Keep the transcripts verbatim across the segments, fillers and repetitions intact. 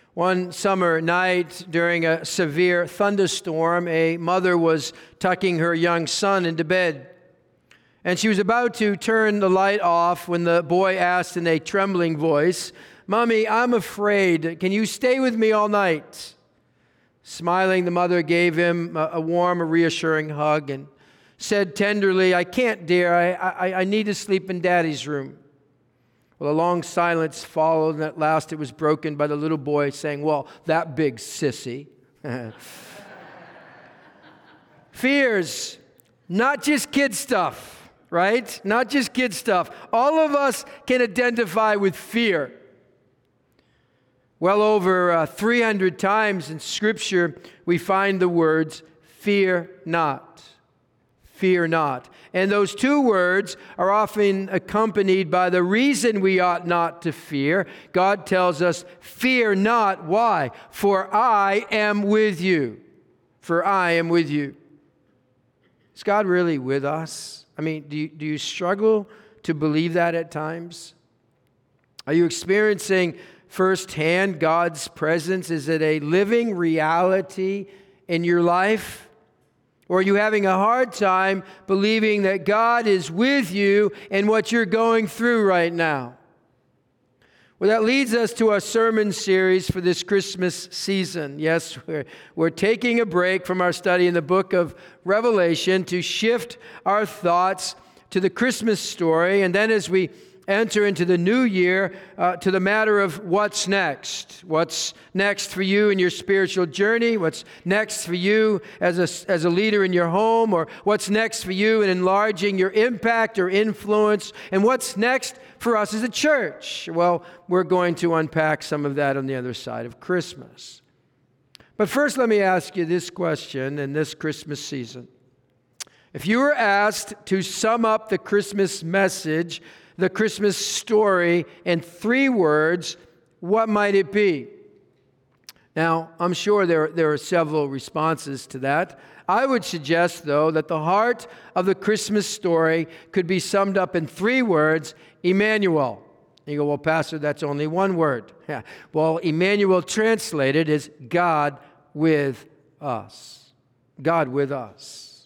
One summer night during a severe thunderstorm, a mother was tucking her young son into bed. And she was about to turn the light off when the boy asked in a trembling voice, "Mommy, I'm afraid. Can you stay with me all night?" Smiling, the mother gave him a warm, reassuring hug and said tenderly, "I can't, dear. I, I, I need to sleep in Daddy's room." Well, a long silence followed, and at last it was broken by the little boy saying, "Well, that big sissy." Fears, not just kid stuff. Right? Not just kid stuff. All of us can identify with fear. Well over uh, three hundred times in Scripture, we find the words, "fear not." Fear not. And those two words are often accompanied by the reason we ought not to fear. God tells us, "Fear not." Why? "For I am with you." For I am with you. Is God really with us? I mean, do you, do you struggle to believe that at times? Are you experiencing firsthand God's presence? Is it a living reality in your life? Or are you having a hard time believing that God is with you in what you're going through right now? Well, that leads us to our sermon series for this Christmas season. Yes, we're, we're taking a break from our study in the book of Revelation to shift our thoughts to the Christmas story. And then as we enter into the new year, uh, to the matter of what's next. What's next for you in your spiritual journey? What's next for you as a, as a leader in your home? Or what's next for you in enlarging your impact or influence? And what's next for us as a church? Well, we're going to unpack some of that on the other side of Christmas. But first, let me ask you this question in this Christmas season. If you were asked to sum up the Christmas message, the Christmas story, in three words, what might it be? Now, I'm sure there, there are several responses to that. I would suggest, though, that the heart of the Christmas story could be summed up in three words: Emmanuel. You go, "Well, Pastor, that's only one word." Yeah. Well, Emmanuel translated is God with us. God with us.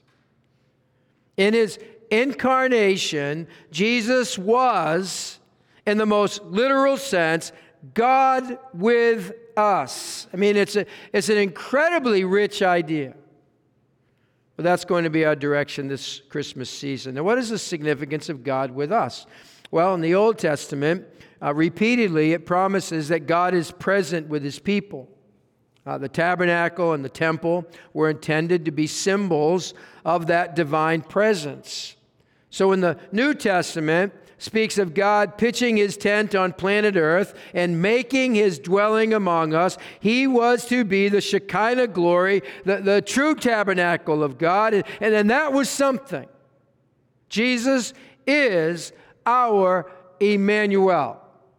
In his incarnation, Jesus was, in the most literal sense, God with us. I mean, it's a, it's an incredibly rich idea. But that's going to be our direction this Christmas season. Now, what is the significance of God with us? Well, in the Old Testament, uh, repeatedly it promises that God is present with his people. Uh, the tabernacle and the temple were intended to be symbols of that divine presence. So in the New Testament, speaks of God pitching his tent on planet Earth and making his dwelling among us. He was to be the Shekinah glory, the, the true tabernacle of God. And, and, and that was something. Jesus is our Emmanuel.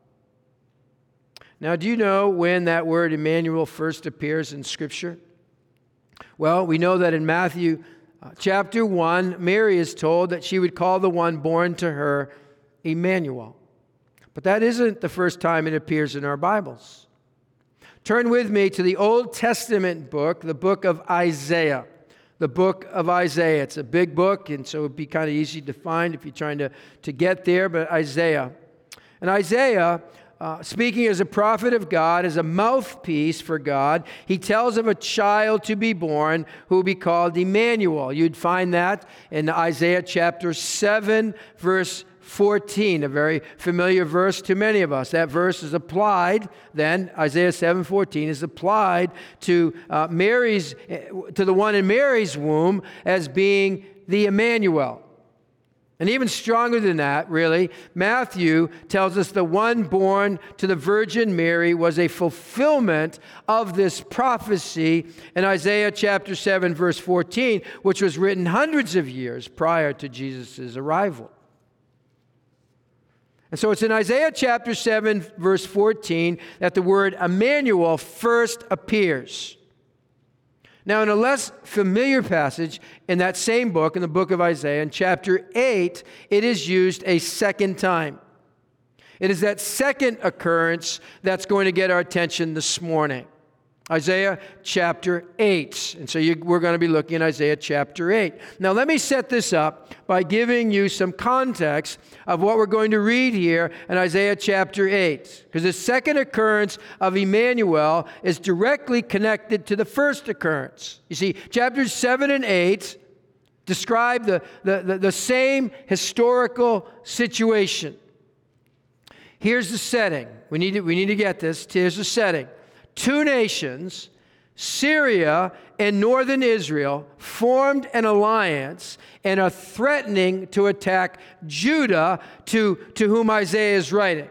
Now, do you know when that word Emmanuel first appears in Scripture? Well, we know that in Matthew uh, chapter one, Mary is told that she would call the one born to her Emmanuel. But that isn't the first time it appears in our Bibles. Turn with me to the Old Testament book, the book of Isaiah. The book of Isaiah. It's a big book, and so it would be kind of easy to find if you're trying to, to get there, but Isaiah. And Isaiah, uh, speaking as a prophet of God, as a mouthpiece for God, he tells of a child to be born who will be called Emmanuel. You'd find that in Isaiah chapter seven, verse fourteen, a very familiar verse to many of us. That verse is applied, then, Isaiah seven fourteen is applied to uh, Mary's, to the one in Mary's womb as being the Emmanuel. And even stronger than that, really, Matthew tells us the one born to the Virgin Mary was a fulfillment of this prophecy in Isaiah chapter seven, verse fourteen, which was written hundreds of years prior to Jesus' arrival. And so it's in Isaiah chapter seven, verse fourteen, that the word Emmanuel first appears. Now, in a less familiar passage in that same book, in the book of Isaiah, in chapter eight, it is used a second time. It is that second occurrence that's going to get our attention this morning. Isaiah chapter eight. And so you, we're going to be looking at Isaiah chapter eight. Now let me set this up by giving you some context of what we're going to read here in Isaiah chapter eight. Because the second occurrence of Emmanuel is directly connected to the first occurrence. You see, chapters seven and eight describe the, the, the, the same historical situation. Here's the setting. We need to, we need to get this. Here's the setting. Two nations, Syria and northern Israel, formed an alliance and are threatening to attack Judah, to, to whom Isaiah is writing.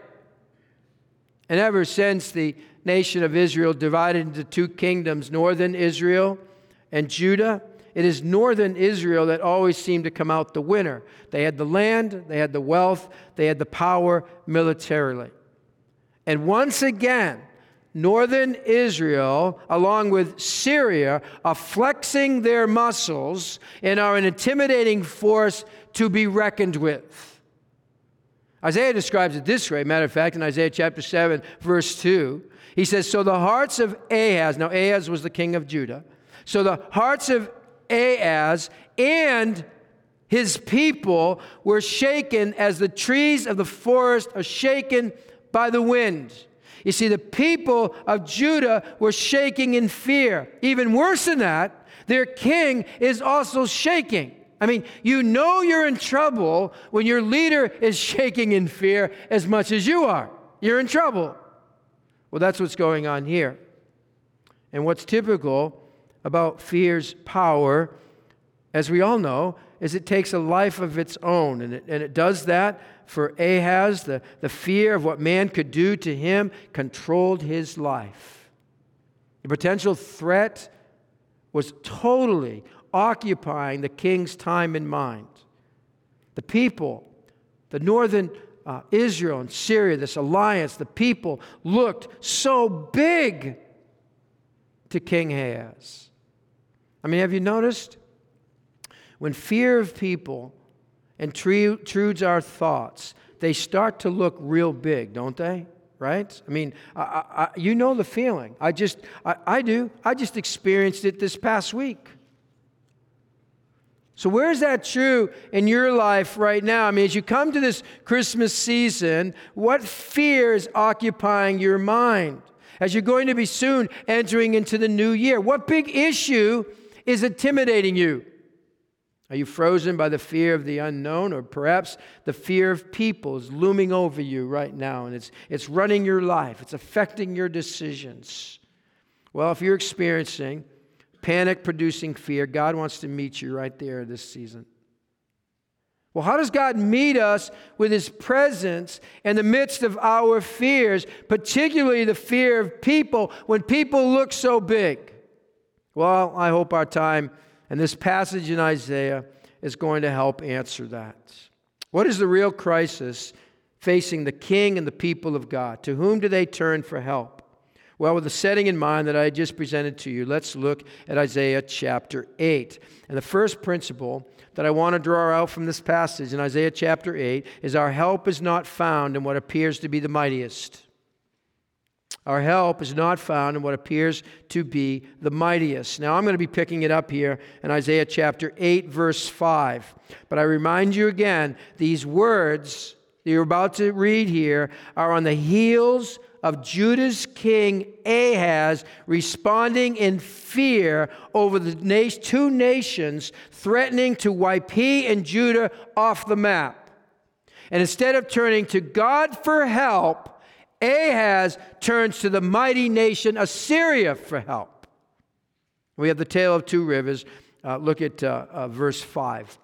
And ever since the nation of Israel divided into two kingdoms, northern Israel and Judah, it is northern Israel that always seemed to come out the winner. They had the land, they had the wealth, they had the power militarily. And once again, northern Israel, along with Syria, are flexing their muscles and are an intimidating force to be reckoned with. Isaiah describes it this way. Matter of fact, in Isaiah chapter seven, verse two, he says, so the hearts of Ahaz, now Ahaz was the king of Judah, so the hearts of Ahaz and his people were shaken as the trees of the forest are shaken by the wind. You see, the people of Judah were shaking in fear. Even worse than that, their king is also shaking. I mean, you know you're in trouble when your leader is shaking in fear as much as you are. You're in trouble. Well, that's what's going on here. And what's typical about fear's power, as we all know, is it takes a life of its own. And it, and it does that for Ahaz. The, the fear of what man could do to him controlled his life. The potential threat was totally occupying the king's time and mind. The people, the northern uh, Israel and Syria, this alliance, the people looked so big to King Ahaz. I mean, have you noticed? When fear of people intrudes our thoughts, they start to look real big, don't they? Right? I mean, I, I, you know the feeling. I just, I, I do. I just experienced it this past week. So where is that true in your life right now? I mean, as you come to this Christmas season, what fear is occupying your mind? As you're going to be soon entering into the new year, what big issue is intimidating you? Are you frozen by the fear of the unknown, or perhaps the fear of people is looming over you right now and it's, it's running your life, it's affecting your decisions? Well, if you're experiencing panic-producing fear, God wants to meet you right there this season. Well, how does God meet us with His presence in the midst of our fears, particularly the fear of people, when people look so big? Well, I hope our time and this passage in Isaiah is going to help answer that. What is the real crisis facing the king and the people of God? To whom do they turn for help? Well, with the setting in mind that I just presented to you, let's look at Isaiah chapter eight. And the first principle that I want to draw out from this passage in Isaiah chapter eight is our help is not found in what appears to be the mightiest. Our help is not found in what appears to be the mightiest. Now, I'm going to be picking it up here in Isaiah chapter eight, verse five. But I remind you again, these words that you're about to read here are on the heels of Judah's king Ahaz responding in fear over the na- two nations threatening to wipe he and Judah off the map. And instead of turning to God for help, Ahaz turns to the mighty nation Assyria for help. We have the tale of two rivers. Uh, look at uh, uh, verse five.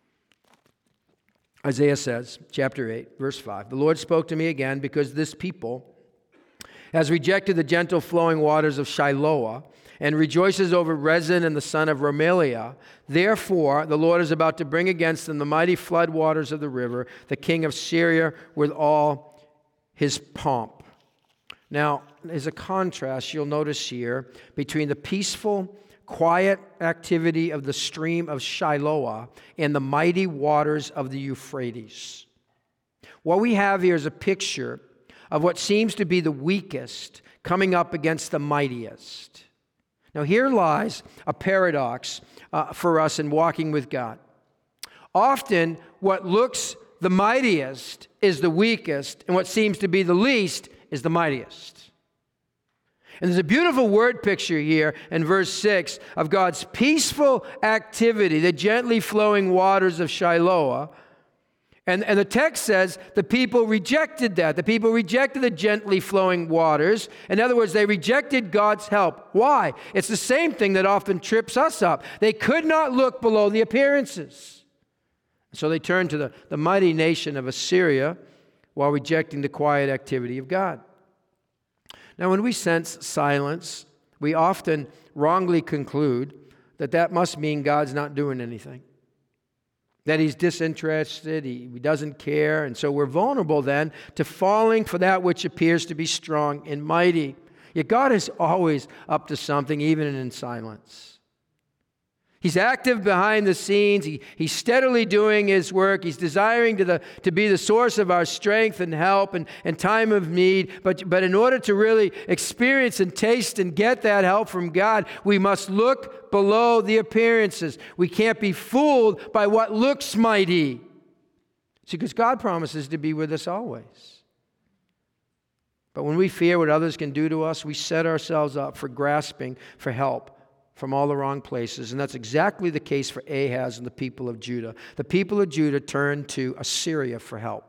Isaiah says, chapter eight, verse five, "The Lord spoke to me again because this people has rejected the gentle flowing waters of Shiloah and rejoices over Rezin and the son of Remaliah. Therefore, the Lord is about to bring against them the mighty flood waters of the river, the king of Syria with all his pomp." Now, there's a contrast you'll notice here between the peaceful, quiet activity of the stream of Shiloah and the mighty waters of the Euphrates. What we have here is a picture of what seems to be the weakest coming up against the mightiest. Now, here lies a paradox uh, for us in walking with God. Often, what looks the mightiest is the weakest, and what seems to be the least is the mightiest. And there's a beautiful word picture here in verse six of God's peaceful activity, the gently flowing waters of Shiloah. And, and the text says the people rejected that. The people rejected the gently flowing waters. In other words, they rejected God's help. Why? It's the same thing that often trips us up. They could not look below the appearances. So they turned to the, the mighty nation of Assyria while rejecting the quiet activity of God. Now, when we sense silence, we often wrongly conclude that that must mean God's not doing anything, that He's disinterested, He, he doesn't care, and so we're vulnerable then to falling for that which appears to be strong and mighty. Yet God is always up to something, even in silence. He's active behind the scenes. He, he's steadily doing His work. He's desiring to, the, to be the source of our strength and help and, and time of need. But, but in order to really experience and taste and get that help from God, we must look below the appearances. We can't be fooled by what looks mighty. See, because God promises to be with us always. But when we fear what others can do to us, we set ourselves up for grasping for help from all the wrong places. And that's exactly the case for Ahaz and the people of Judah. The people of Judah turned to Assyria for help.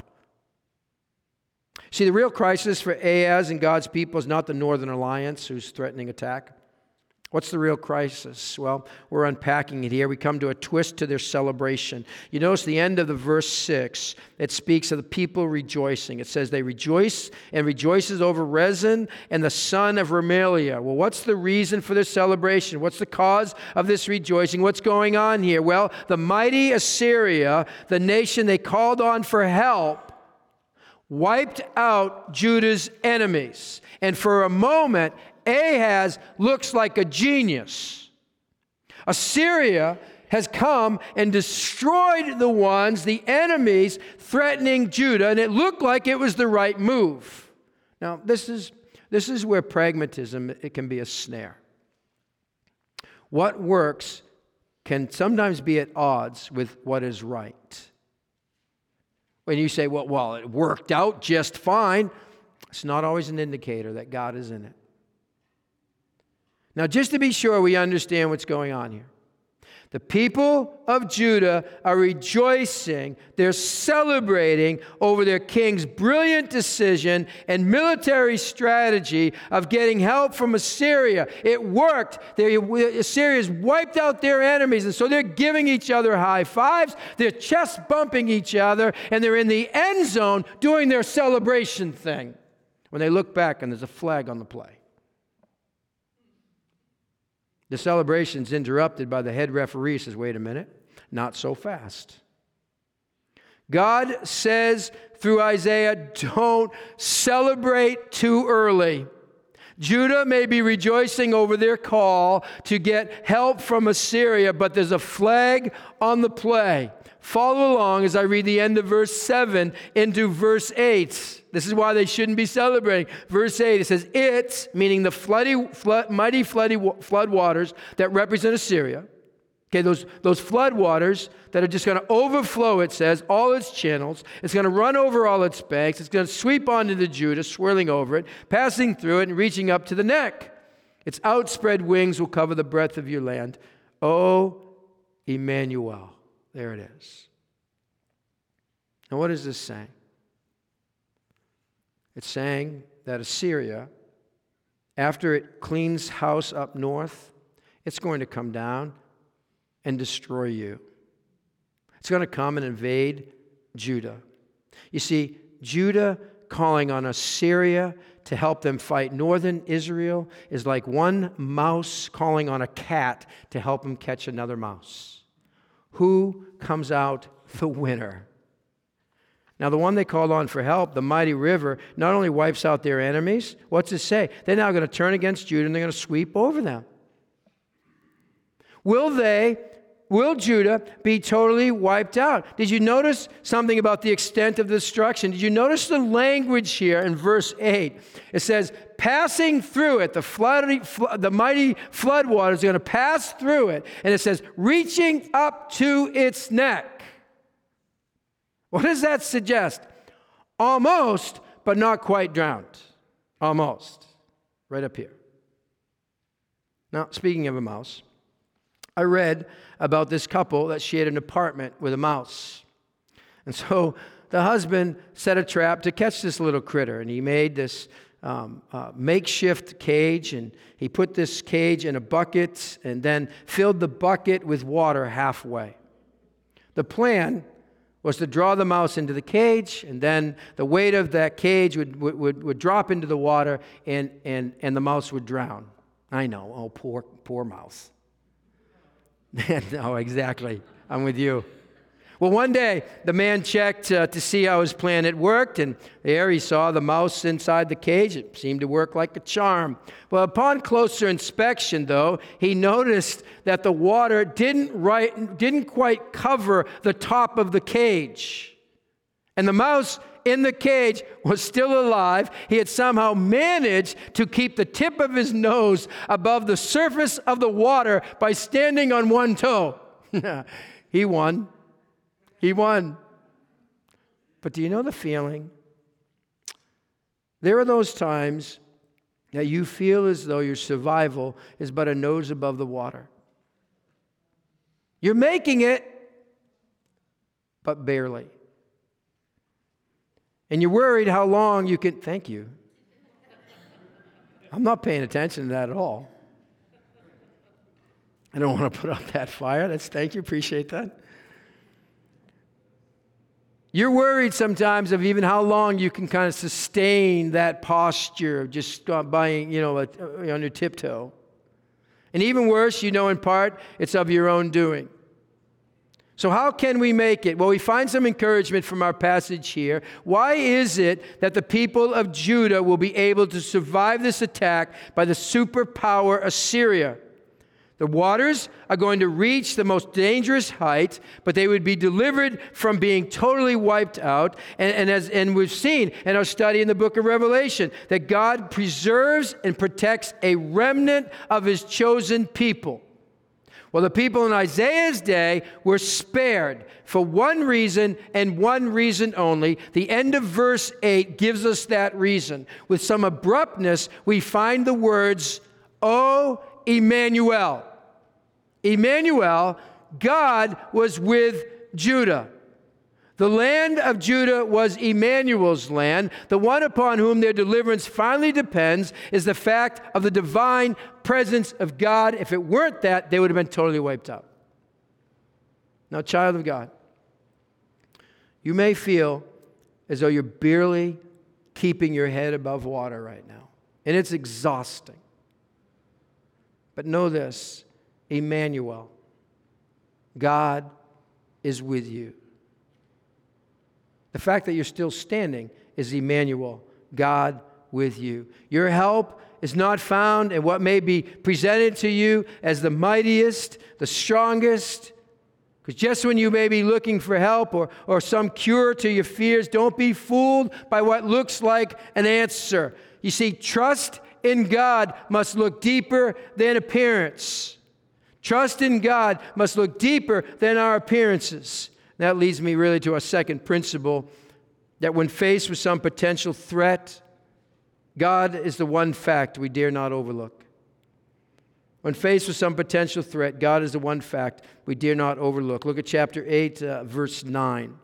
See, the real crisis for Ahaz and God's people is not the Northern Alliance who's threatening attack. What's the real crisis? Well, we're unpacking it here. We come to a twist to their celebration. You notice the end of the verse six, it speaks of the people rejoicing. It says they rejoice and rejoices over Rezin and the son of Remaliah. Well, what's the reason for this celebration? What's the cause of this rejoicing? What's going on here? Well, the mighty Assyria, the nation they called on for help, wiped out Judah's enemies. And for a moment, Ahaz looks like a genius. Assyria has come and destroyed the ones, the enemies, threatening Judah, and it looked like it was the right move. Now, this is, this is where pragmatism, it can be a snare. What works can sometimes be at odds with what is right. When you say, well, well, it worked out just fine, it's not always an indicator that God is in it. Now, just to be sure we understand what's going on here. The people of Judah are rejoicing. They're celebrating over their king's brilliant decision and military strategy of getting help from Assyria. It worked. They, Assyria's wiped out their enemies, and so they're giving each other high fives. They're chest bumping each other, and they're in the end zone doing their celebration thing. When they look back, and there's a flag on the play. The celebration's interrupted by the head referee who says, wait a minute, not so fast. God says through Isaiah, don't celebrate too early. Judah may be rejoicing over their call to get help from Assyria, but there's a flag on the play. Follow along as I read the end of verse seven into verse eight. This is why they shouldn't be celebrating. Verse eight, it says, it, meaning the floody, flood, mighty floody, flood waters that represent Assyria. Okay, those, those flood waters that are just going to overflow, it says, all its channels. It's going to run over all its banks. It's going to sweep onto the Judah, swirling over it, passing through it and reaching up to the neck. Its outspread wings will cover the breadth of your land. O Emmanuel. There it is. Now, what is this saying? It's saying that Assyria, after it cleans house up north, it's going to come down and destroy you. It's going to come and invade Judah. You see, Judah calling on Assyria to help them fight northern Israel is like one mouse calling on a cat to help him catch another mouse. Who comes out the winner? Now, the one they called on for help, the mighty river, not only wipes out their enemies, what's it say? They're now going to turn against Judah and they're going to sweep over them. Will they will Judah be totally wiped out? Did you notice something about the extent of the destruction? Did you notice the language here in verse eight? It says, passing through it, the, flood, the mighty floodwaters are going to pass through it. And it says, reaching up to its neck. What does that suggest? Almost, but not quite drowned. Almost. Right up here. Now, speaking of a mouse, I read about this couple that shared an apartment with a mouse. And so the husband set a trap to catch this little critter, and he made this um, uh, makeshift cage, and he put this cage in a bucket and then filled the bucket with water halfway. The plan was to draw the mouse into the cage, and then the weight of that cage would, would, would drop into the water, and, and, and the mouse would drown. I know. Oh, poor, poor mouse. No, exactly. I'm with you. Well, one day, the man checked uh, to see how his plan had worked, and there he saw the mouse inside the cage. It seemed to work like a charm. Well, upon closer inspection, though, he noticed that the water didn't, right, didn't quite cover the top of the cage. And the mouse in the cage was still alive. He had somehow managed to keep the tip of his nose above the surface of the water by standing on one toe. He won. He won. But do you know the feeling? There are those times that you feel as though your survival is but a nose above the water. You're making it, but barely. And you're worried how long you can... Thank you. I'm not paying attention to that at all. I don't want to put out that fire. That's thank you. Appreciate that. You're worried sometimes of even how long you can kind of sustain that posture of just buying, you know, on your tiptoe. And even worse, you know in part, it's of your own doing. So how can we make it? Well, we find some encouragement from our passage here. Why is it that the people of Judah will be able to survive this attack by the superpower Assyria? The waters are going to reach the most dangerous height, but they would be delivered from being totally wiped out. And, and, as, and we've seen in our study in the book of Revelation that God preserves and protects a remnant of His chosen people. Well, the people in Isaiah's day were spared for one reason and one reason only. The end of verse eight gives us that reason. With some abruptness, we find the words, O Emmanuel. Emmanuel, God was with Judah. The land of Judah was Emmanuel's land. The one upon whom their deliverance finally depends is the fact of the divine presence of God. If it weren't that, they would have been totally wiped out. Now, child of God, you may feel as though you're barely keeping your head above water right now, and it's exhausting. But know this, Emmanuel, God is with you. The fact that you're still standing is Emmanuel, God with you. Your help is not found in what may be presented to you as the mightiest, the strongest. Because just when you may be looking for help or, or some cure to your fears, don't be fooled by what looks like an answer. You see, trust in God must look deeper than appearance. Trust in God must look deeper than our appearances. That leads me really to our second principle, that when faced with some potential threat, God is the one fact we dare not overlook. When faced with some potential threat, God is the one fact we dare not overlook. Look at chapter eight, uh, verse nine.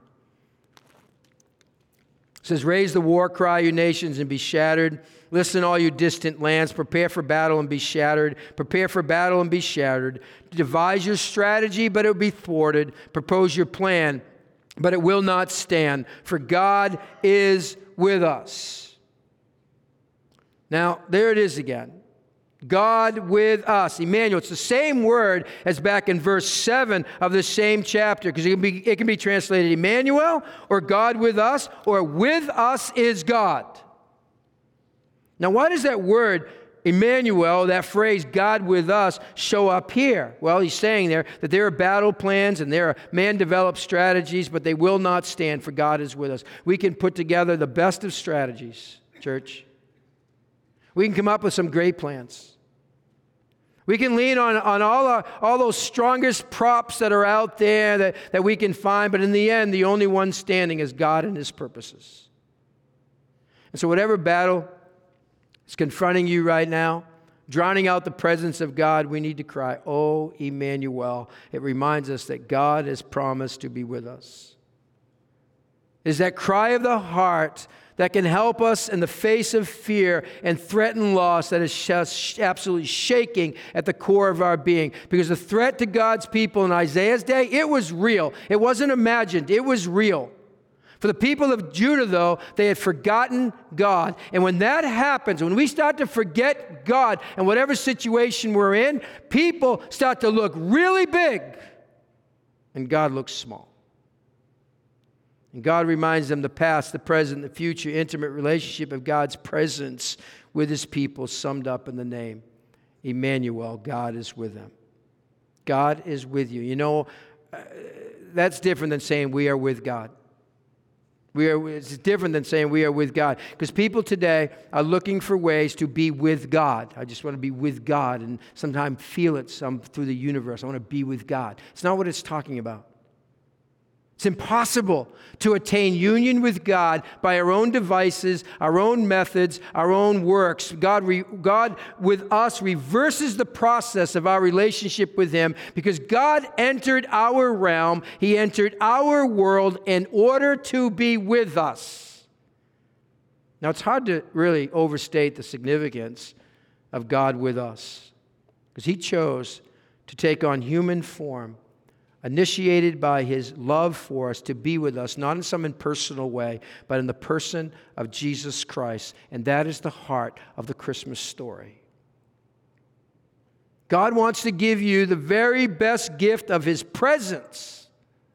It says, raise the war cry, you nations, and be shattered. Listen, all you distant lands. Prepare for battle and be shattered. Prepare for battle and be shattered. Devise your strategy, but it will be thwarted. Propose your plan, but it will not stand. For God is with us. Now, there it is again. God with us. Emmanuel. It's the same word as back in verse seven of the same chapter, because it can be, it can be translated Emmanuel, or God with us, or with us is God. Now, why does that word Emmanuel, that phrase, God with us, show up here? Well, he's saying there that there are battle plans and there are man-developed strategies, but they will not stand, for God is with us. We can put together the best of strategies, church. We can come up with some great plans. We can lean on, on all, our, all those strongest props that are out there that, that we can find, but in the end, the only one standing is God and His purposes. And so whatever battle is confronting you right now, drowning out the presence of God, we need to cry, "Oh, Emmanuel." It reminds us that God has promised to be with us. It is that cry of the heart that can help us in the face of fear and threatened loss that is just absolutely shaking at the core of our being. Because the threat to God's people in Isaiah's day, it was real. It wasn't imagined. It was real. For the people of Judah, though, they had forgotten God. And when that happens, when we start to forget God and whatever situation we're in, people start to look really big and God looks small. And God reminds them the past, the present, the future, intimate relationship of God's presence with His people, summed up in the name Emmanuel. God is with them. God is with you. You know, uh, that's different than saying we are with God. We are, it's different than saying we are with God. Because people today are looking for ways to be with God. I just want to be with God and sometimes feel it some through the universe. I want to be with God. It's not what it's talking about. It's impossible to attain union with God by our own devices, our own methods, our own works. God, re, God with us reverses the process of our relationship with Him because God entered our realm. He entered our world in order to be with us. Now, it's hard to really overstate the significance of God with us because He chose to take on human form, initiated by His love for us to be with us, not in some impersonal way, but in the person of Jesus Christ. And that is the heart of the Christmas story. God wants to give you the very best gift of His presence.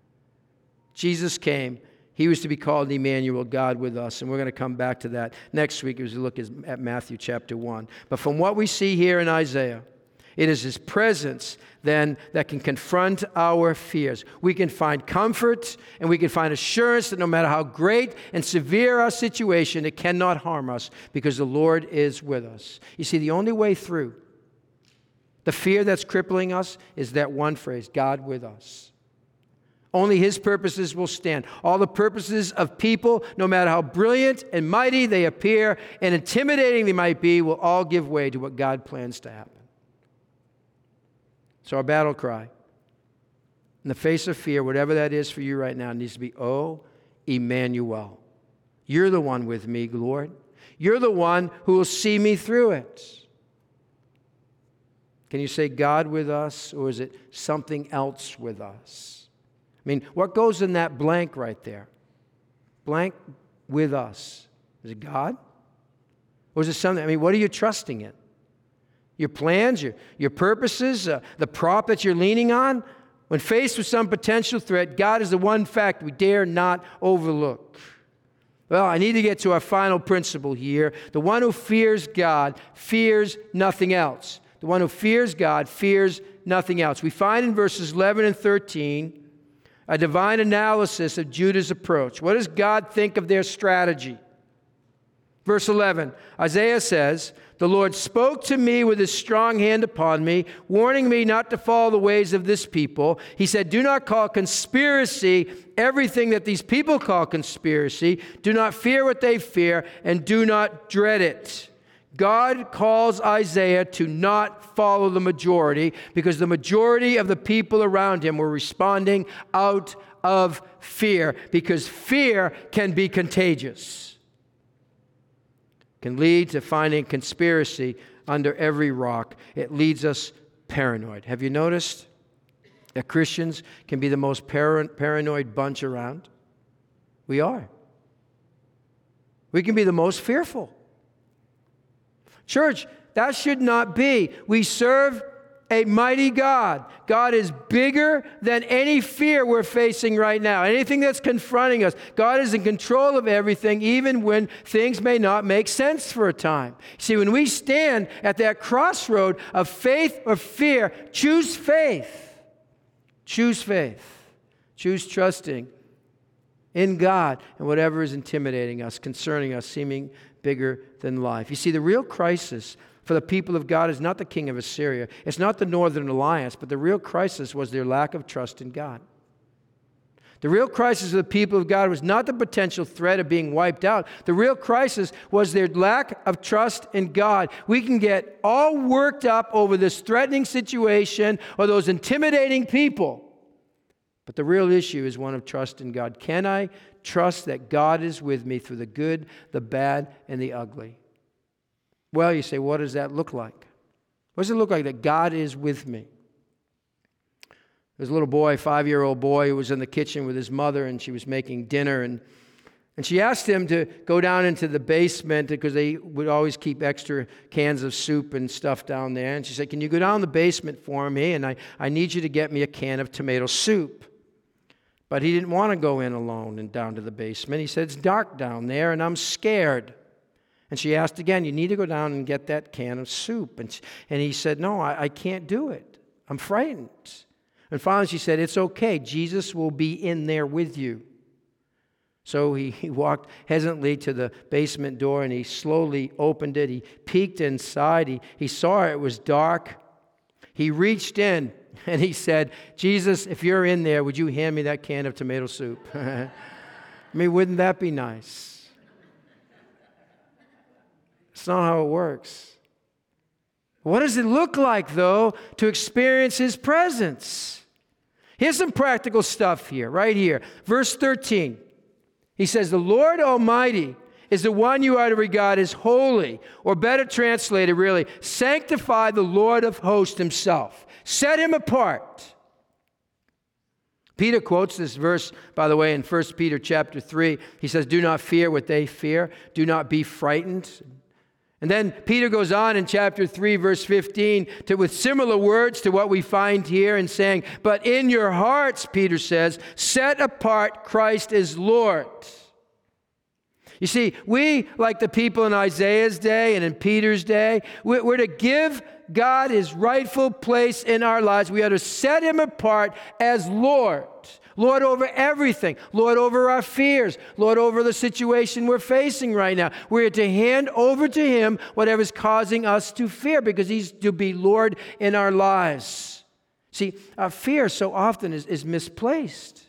Jesus came. He was to be called Emmanuel, God with us. And we're going to come back to that next week as we look at Matthew chapter one. But from what we see here in Isaiah, it is His presence, then, that can confront our fears. We can find comfort and we can find assurance that no matter how great and severe our situation, it cannot harm us because the Lord is with us. You see, the only way through the fear that's crippling us is that one phrase, God with us. Only His purposes will stand. All the purposes of people, no matter how brilliant and mighty they appear and intimidating they might be, will all give way to what God plans to happen. So our battle cry, in the face of fear, whatever that is for you right now, needs to be, "Oh, Emmanuel. You're the one with me, Lord. You're the one who will see me through it." Can you say God with us, or is it something else with us? I mean, what goes in that blank right there? Blank with us. Is it God? Or is it something, I mean, what are you trusting in? Your plans, your, your purposes, uh, the prop that you're leaning on? When faced with some potential threat, God is the one fact we dare not overlook. Well, I need to get to our final principle here. The one who fears God fears nothing else. The one who fears God fears nothing else. We find in verses eleven and thirteen a divine analysis of Judah's approach. What does God think of their strategy? Verse eleven, Isaiah says, "The Lord spoke to me with His strong hand upon me, warning me not to follow the ways of this people. He said, do not call conspiracy everything that these people call conspiracy. Do not fear what they fear, and do not dread it." God calls Isaiah to not follow the majority because the majority of the people around him were responding out of fear, because fear can be contagious. Can lead to finding conspiracy under every rock. It leads us paranoid. Have you noticed that Christians can be the most par- paranoid bunch around? We are. We can be the most fearful. Church, that should not be. We serve a mighty God. God is bigger than any fear we're facing right now. Anything that's confronting us. God is in control of everything, even when things may not make sense for a time. See, when we stand at that crossroad of faith or fear, choose faith. Choose faith. Choose trusting in God and whatever is intimidating us, concerning us, seeming bigger than life. You see, the real crisis for the people of God is not the king of Assyria. It's not the Northern Alliance, but the real crisis was their lack of trust in God. The real crisis of the people of God was not the potential threat of being wiped out. The real crisis was their lack of trust in God. We can get all worked up over this threatening situation or those intimidating people. But the real issue is one of trust in God. Can I trust that God is with me through the good, the bad, and the ugly? Well, you say, what does that look like? What does it look like that God is with me? There's a little boy, five-year-old boy, who was in the kitchen with his mother, and she was making dinner, and, and she asked him to go down into the basement because they would always keep extra cans of soup and stuff down there. And she said, can you go down in the basement for me? And I, I need you to get me a can of tomato soup. But he didn't want to go in alone and down to the basement. He said, it's dark down there, and I'm scared. And she asked again, you need to go down and get that can of soup. And, she, and he said, no, I, I can't do it. I'm frightened. And finally she said, it's okay. Jesus will be in there with you. So he, he walked hesitantly to the basement door, and he slowly opened it. He peeked inside. He, he saw it was dark. He reached in, and he said, Jesus, if you're in there, would you hand me that can of tomato soup? I mean, wouldn't that be nice? It's not how it works. What does it look like, though, to experience His presence? Here's some practical stuff here, right here. Verse thirteen. He says, the Lord Almighty is the one you are to regard as holy, or better translated, really, sanctify the Lord of hosts Himself. Set Him apart. Peter quotes this verse, by the way, in First Peter chapter three. He says, do not fear what they fear. Do not be frightened. And then Peter goes on in chapter three, verse fifteen, to, with similar words to what we find here, and saying, but in your hearts, Peter says, set apart Christ as Lord. You see, we, like the people in Isaiah's day and in Peter's day, we're to give God His rightful place in our lives. We are to set Him apart as Lord. Lord over everything. Lord over our fears. Lord over the situation we're facing right now. We're to hand over to Him whatever's causing us to fear, because He's to be Lord in our lives. See, our fear so often is, is misplaced.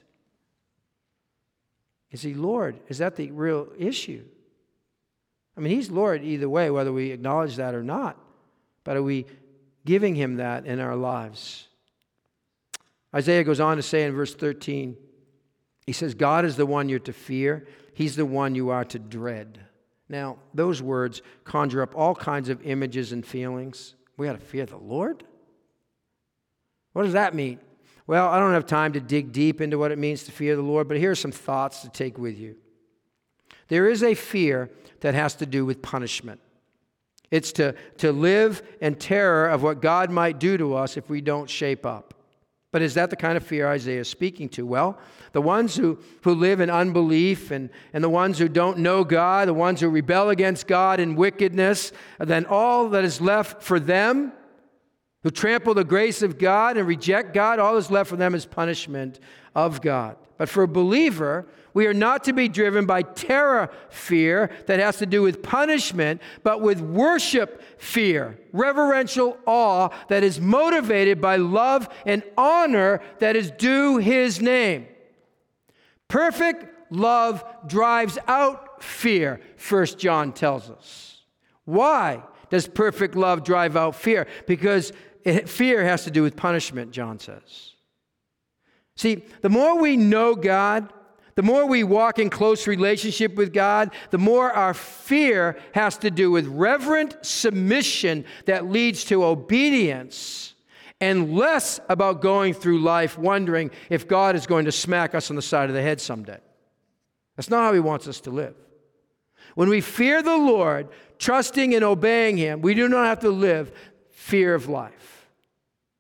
Is He Lord? Is that the real issue? I mean, He's Lord either way, whether we acknowledge that or not. But are we giving Him that in our lives? Isaiah goes on to say in verse thirteen, he says, God is the one you're to fear. He's the one you are to dread. Now, those words conjure up all kinds of images and feelings. We got to fear the Lord? What does that mean? Well, I don't have time to dig deep into what it means to fear the Lord, but here are some thoughts to take with you. There is a fear that has to do with punishment. It's to, to live in terror of what God might do to us if we don't shape up. But is that the kind of fear Isaiah is speaking to? Well, the ones who, who live in unbelief and, and the ones who don't know God, the ones who rebel against God in wickedness, then all that is left for them, who trample the grace of God and reject God, all that's left for them is punishment of God. But for a believer, we are not to be driven by terror fear that has to do with punishment, but with worship fear, reverential awe that is motivated by love and honor that is due His name. Perfect love drives out fear, First John tells us. Why does perfect love drive out fear? Because it, fear has to do with punishment, John says. See, the more we know God, the more we walk in close relationship with God, the more our fear has to do with reverent submission that leads to obedience, and less about going through life wondering if God is going to smack us on the side of the head someday. That's not how He wants us to live. When we fear the Lord, trusting and obeying Him, we do not have to live fear of life.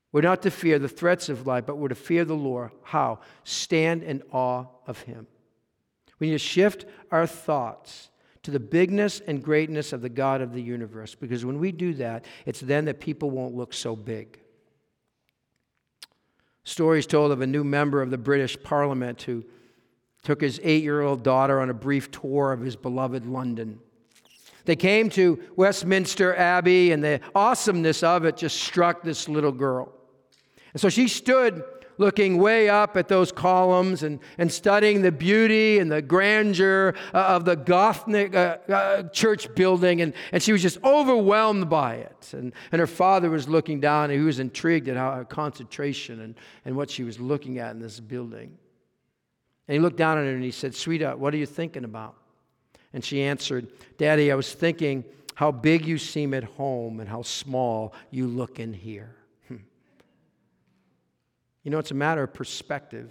We're not to fear the threats of life, but we're to fear the Lord. How? Stand in awe of Him. We need to shift our thoughts to the bigness and greatness of the God of the universe, because when we do that, it's then that people won't look so big. Stories told of a new member of the British Parliament who took his eight-year-old daughter on a brief tour of his beloved London. They came to Westminster Abbey, and the awesomeness of it just struck this little girl. And so she stood looking way up at those columns and, and studying the beauty and the grandeur uh, of the Gothic uh, uh, church building, and, and she was just overwhelmed by it. And, and her father was looking down, and he was intrigued at how her concentration and, and what she was looking at in this building. And he looked down at her and he said, "Sweetheart, what are you thinking about?" And she answered, "Daddy, I was thinking how big you seem at home and how small you look in here." You know, it's a matter of perspective.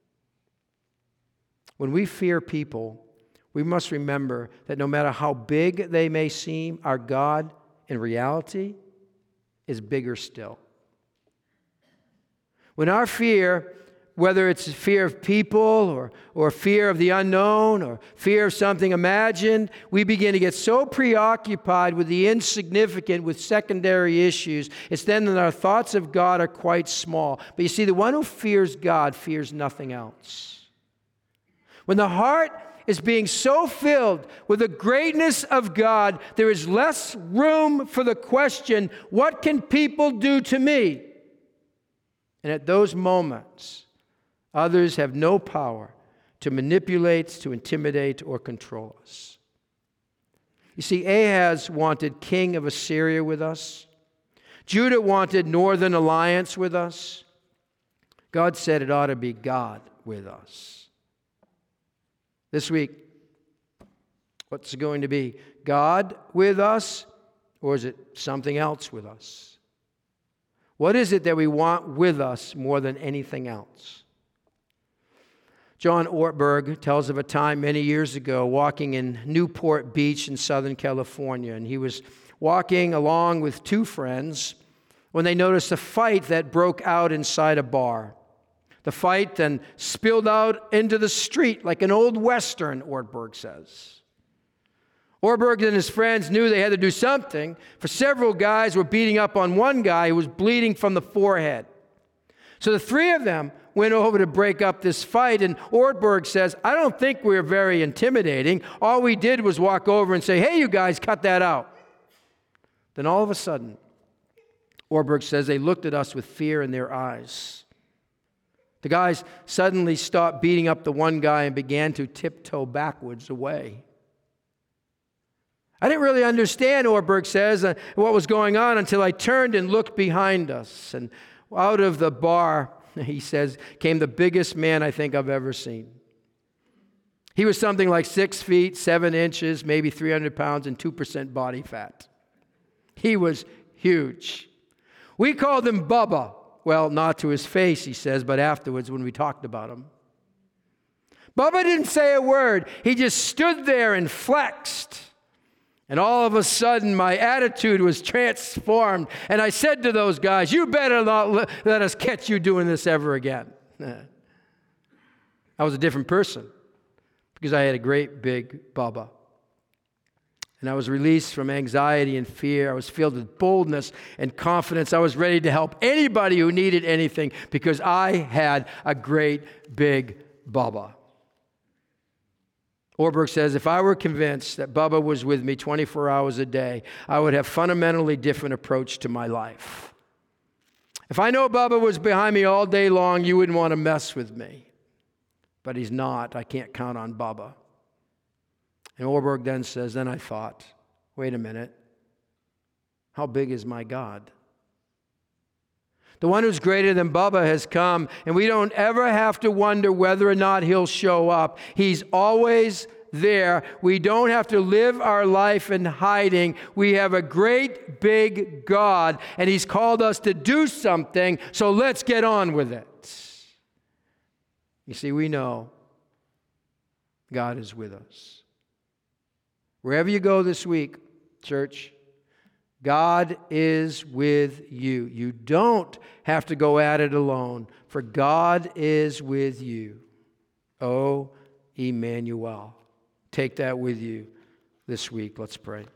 When we fear people, we must remember that no matter how big they may seem, our God, in reality, is bigger still. When our fear, whether it's fear of people or, or fear of the unknown or fear of something imagined, we begin to get so preoccupied with the insignificant, with secondary issues, it's then that our thoughts of God are quite small. But you see, the one who fears God fears nothing else. When the heart is being so filled with the greatness of God, there is less room for the question, what can people do to me? And at those moments, others have no power to manipulate, to intimidate, or control us. You see, Ahaz wanted king of Assyria with us. Judah wanted northern alliance with us. God said it ought to be God with us. This week, what's it going to be? God with us, or is it something else with us? What is it that we want with us more than anything else? John Ortberg tells of a time many years ago walking in Newport Beach in Southern California, and he was walking along with two friends when they noticed a fight that broke out inside a bar. The fight then spilled out into the street like an old Western, Ortberg says. Ortberg and his friends knew they had to do something, for several guys were beating up on one guy who was bleeding from the forehead. So the three of them went over to break up this fight, and Ortberg says, "I don't think we were very intimidating. All we did was walk over and say, 'Hey, you guys, cut that out.' Then all of a sudden," Ortberg says, "they looked at us with fear in their eyes. The guys suddenly stopped beating up the one guy and began to tiptoe backwards away. I didn't really understand," Ortberg says, uh, "what was going on until I turned and looked behind us. And out of the bar," he says, "came the biggest man I think I've ever seen. He was something like six feet, seven inches, maybe three hundred pounds, and two percent body fat. He was huge. We called him Bubba. Well, not to his face," he says, "but afterwards when we talked about him. Bubba didn't say a word. He just stood there and flexed. And all of a sudden, my attitude was transformed. And I said to those guys, 'You better not let us catch you doing this ever again.'" I was a different person because I had a great big Bubba. And I was released from anxiety and fear. I was filled with boldness and confidence. I was ready to help anybody who needed anything because I had a great big Bubba. Ortberg says, "If I were convinced that Bubba was with me twenty-four hours a day, I would have a fundamentally different approach to my life. If I know Bubba was behind me all day long, you wouldn't want to mess with me. But he's not. I can't count on Bubba." And Ortberg then says, "Then I thought, wait a minute, how big is my God? The one who's greater than Bubba has come, and we don't ever have to wonder whether or not he'll show up. He's always there. We don't have to live our life in hiding. We have a great big God, and he's called us to do something, so let's get on with it." You see, we know God is with us. Wherever you go this week, church, God is with you. You don't have to go at it alone, for God is with you. Oh, Emmanuel. Take that with you this week. Let's pray.